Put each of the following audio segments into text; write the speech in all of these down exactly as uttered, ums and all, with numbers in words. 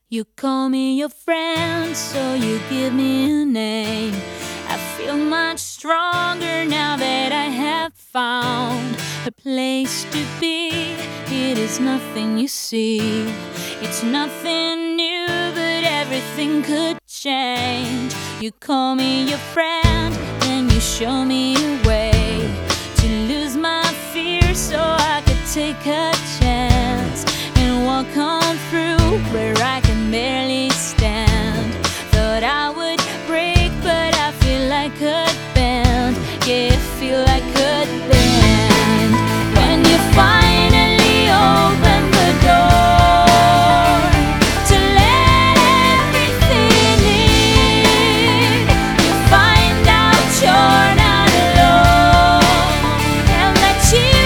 You call me your friend, so you give me a name. I feel much stronger now that I have found a place to be. It is nothing you see, it's nothing new, but everything could change. You call me your friend, then you show me a way to lose my fear so I could take a chance and walk on through where I can barely stand. Thought I would break, but I feel I could bend. Yeah, I feel I could bend. When you finally open the door to let everything in, you find out you're not alone, and that you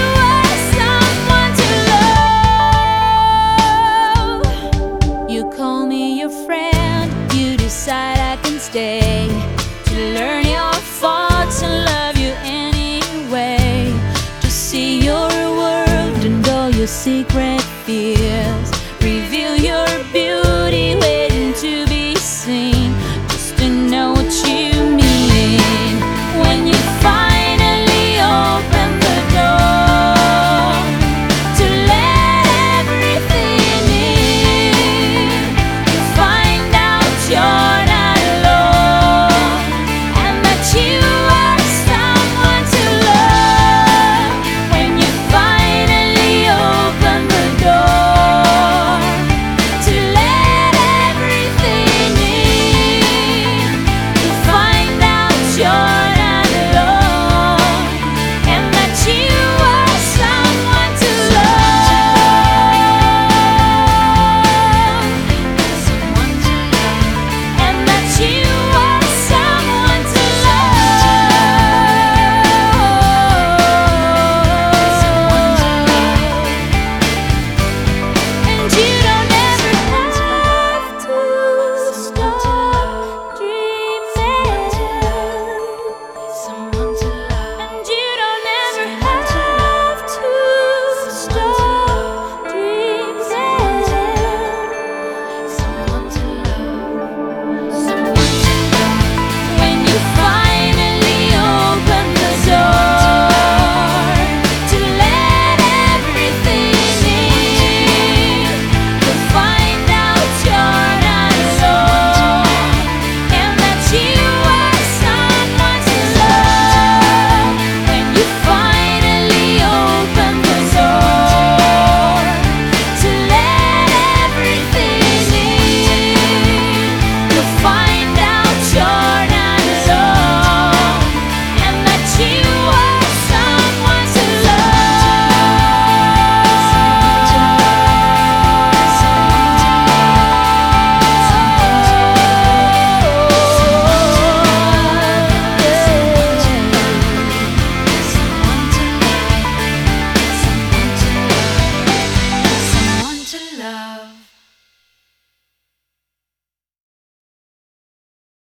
are someone to love. You call me your friend, you decide I can stay to learn your faults and love you anyway, to see your world and all your secrets